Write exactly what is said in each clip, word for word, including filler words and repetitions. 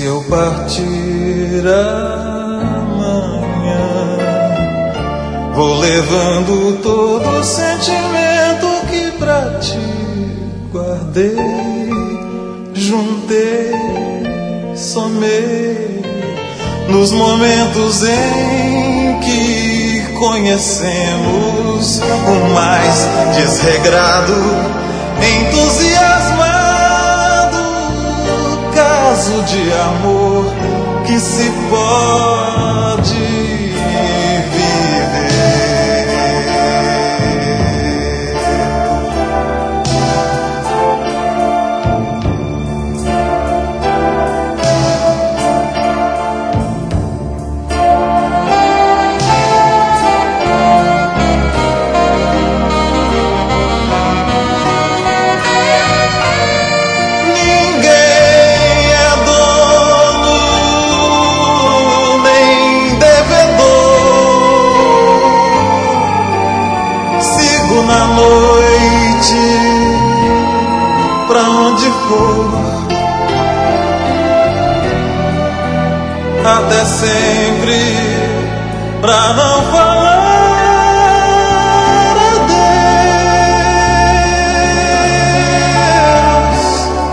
Se eu partir amanhã, vou levando todo o sentimento que pra ti guardei, juntei, somei nos momentos em que conhecemos o mais desregrado, entusiasmado caso de amor que se pode viver. Na noite, pra onde for, até sempre, pra não falar adeus.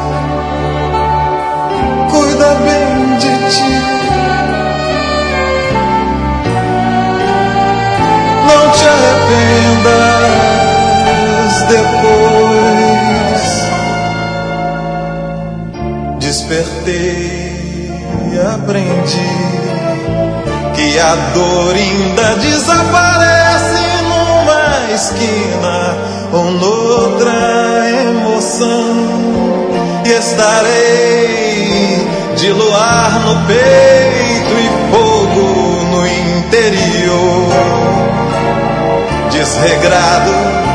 Cuida bem de ti, não te arrependa. Depois despertei e aprendi que a dor ainda desaparece numa esquina ou noutra emoção, e estarei de luar no peito e fogo no interior, desregrado